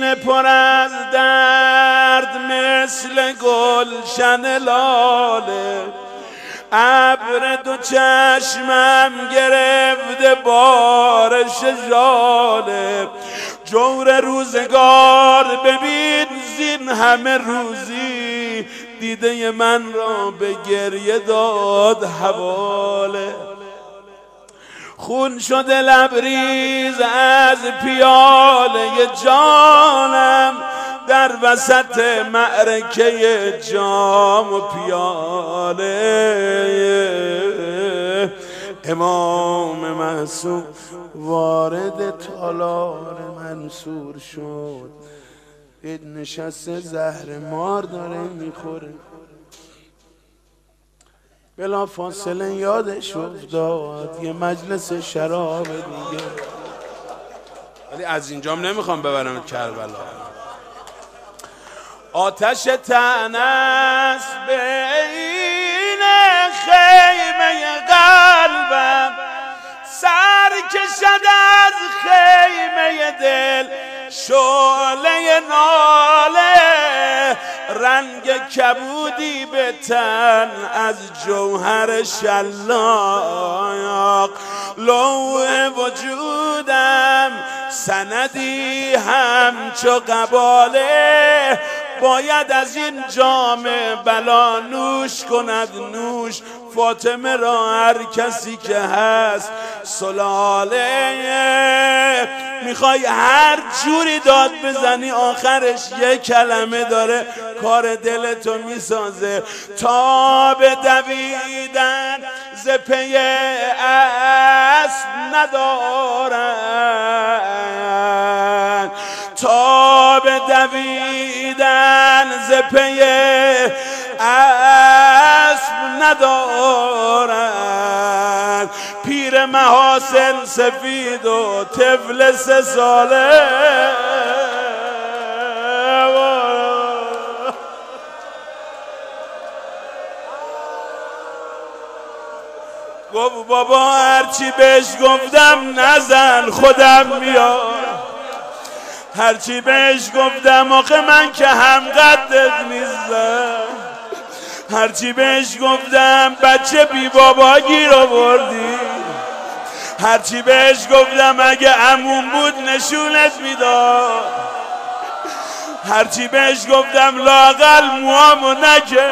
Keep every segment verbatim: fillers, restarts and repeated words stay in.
سینه پر از درد مثل گلشن لاله، ابر دو چشمم گرفته بارش ژاله. جور روزگار ببین زین همه روزی، دیده من را به گریه داد حواله. خون شده لبریز از پیاله جانم، در وسط معرکه جام و پیاله. امام معصوم وارد تالار منصور شد، دید نشسته زهر مار داره میخوره. بلا فاصله یادش افتاد یه مجلس شراب دیگه، ولی از اینجام نمیخوام ببرم کربلا. آتش طعنه است بین خیمه قلبم، سر کشد از خیمه دل شعله ناله. رنگ کبودی به تن از جوهر شلاق، لوح وجودم سندی همچو قباله. باید از این جام بلا نوش کند نوش، فاطمه را هر کسی که هست سلاله. میخوای هر جوری داد بزنی آخرش یک کلمه داره کار دلتو میسازه. تا به دویدن ز پی اسب ندارن، تا به دویدن ز پی اسب ندارن. پیر محاسن سفید و طفل سه ساله، گفت بابا هرچی بهش گفتم نزن خودم میاد، هرچی بهش گفتم آخه من که هم قدت نیستم، هرچی بهش گفتم بچه بی بابا گیر آوردی، هرچی بهش گفتم اگه عموم بود نشونت میداد، هرچی بهش گفتم لااقل موامو نکه.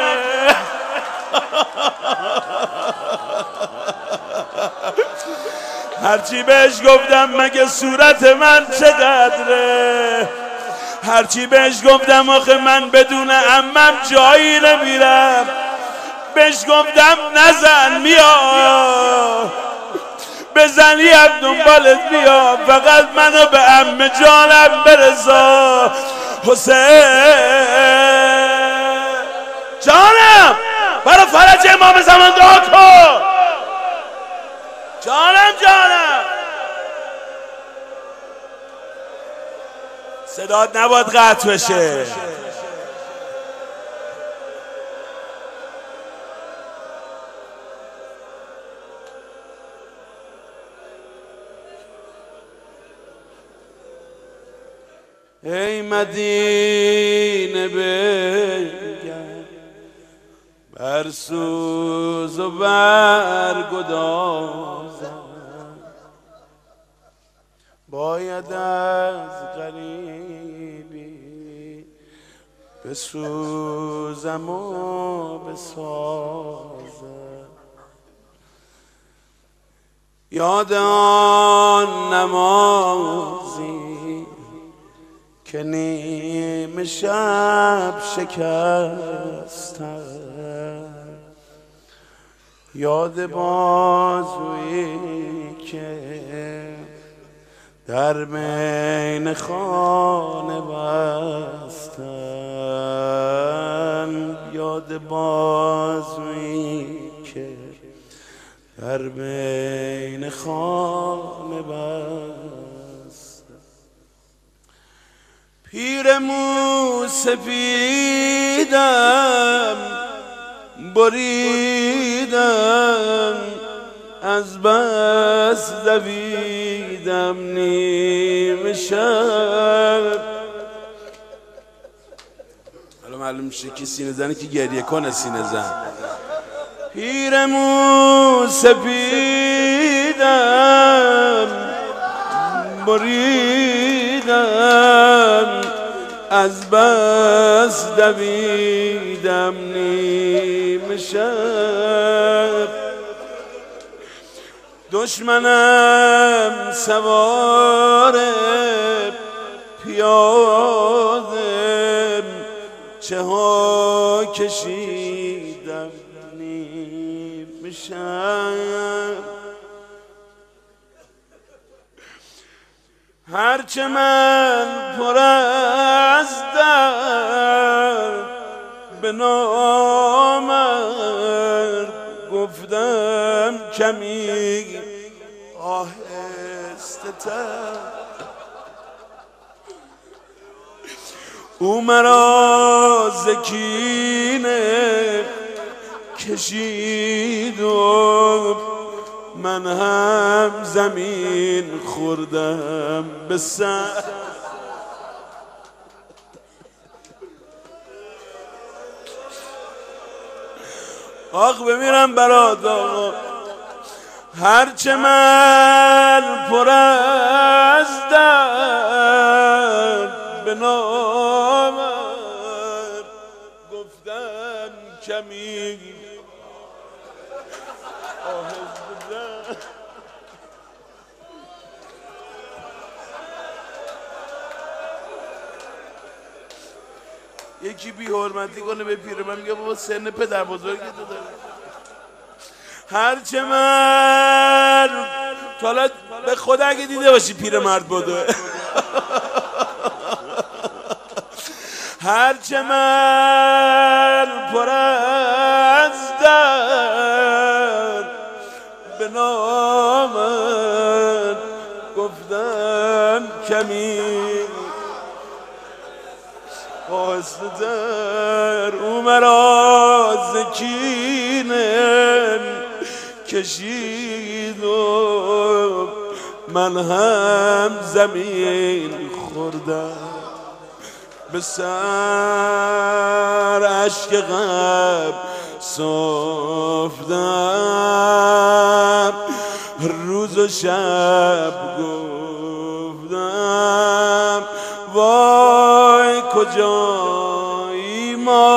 هرچی بهش گفتم مگه صورت من چقدره، هرچی بهش گفتم آخه من بدون عمم جایی نمیرم، بهش گفتم نزن میام، بزنی هم دنبالت میام، فقط منو به عمه جانم برسا. حسین جانم برای فرج امام زمان دعا کن، جانم جانم. صدات نباید قطع بشه. ای مدینه بنگر بر سوز و برگدازم، باید از غریبی بسوزم و بسازم. یاد آن نمازی که نیم شب شکستم، یاد بازویی که در بین خانه بستم، یاد بازویی که در بین خانه بستم. پیر موسفیدم بریدم، از بس دویدم نیم شب، معلوم میشه که سینه زنه که گریه کنه سینه زن. پیرمو سپیدم بریدم از بس دویدم نیم شب، دشمنم سوار پیاده چه ها کشیدم نیم شب. هرچه من پر از درد به نامرد گفتم کمی آهسته تر، او مرا ز کینه کشید و من هم زمین خوردم به سر. آخ بمیرم برات آقا. هرچه من پر از درد به نامرد گفتم کمی یکی بی حرمتی کنه به پیر من میگه بابا سن پدر بزرگی تو داره. هرچه من حالا به خدا اگه دیده باشی پیر مرد بوده هرچه من پر از درد به نامرد گفتم کمی آهسته تر، او مرا ز کینه کشید و من هم زمین خوردم به سر. اشک غم سفتم روز و شب گفتم وای کجایی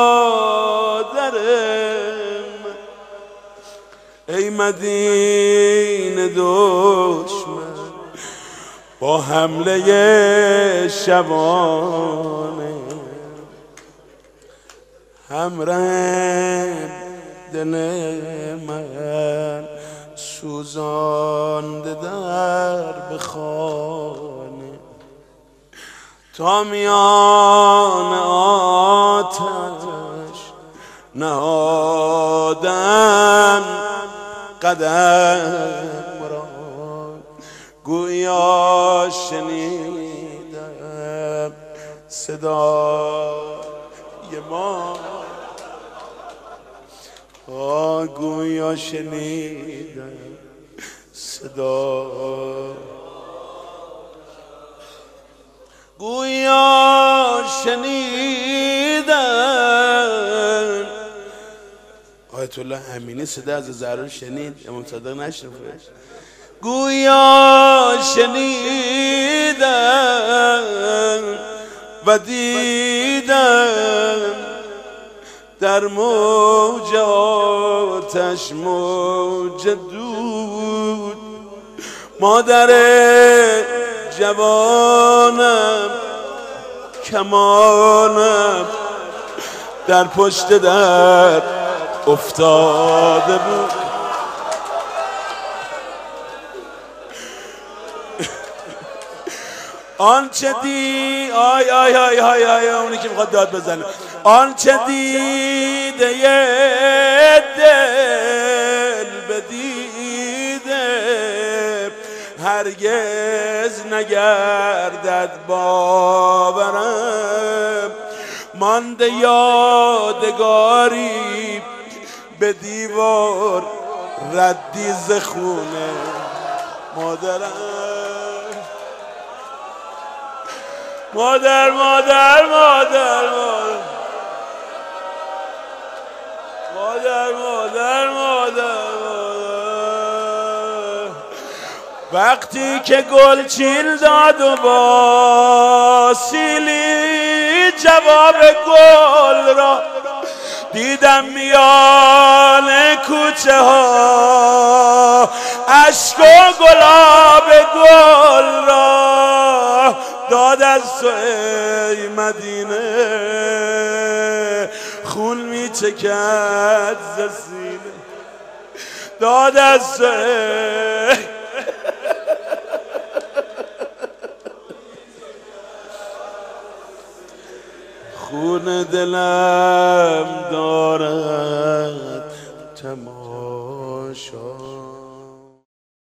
مادرم، ای مدینه دشمن با حمله شبانه، همراه دل من سوزانده در بخانه، تا میان آتش نهادم قدم را، گویا شنیدم صدای ما، گویا شنیدم صدا، گویا شنیدم. آیت الله امینی صدا از زهرا شنید، امام صادق نشنفه. گویا شنیدم و دیدم در موج آتش موج دود، مادر جوانم کمانم در پشت در افتاده بود. آنچه دی آی آی آی آی آی اونی که میخواد داد بزنه، آنچه دیده دل بدیده هرگز نگردد باورم، مانده یادگاری به دیوار ردی ز خونه مادرم. مادر مادر مادر مادر مادر مادر مادر وقتی که گل چیل داد و با سیلی جواب گل را دیدم میان کوچه ها اشک و گلاب گل را داد از تو ای مدینه خون میچکد ز سینه داد از تو خون دلم دارم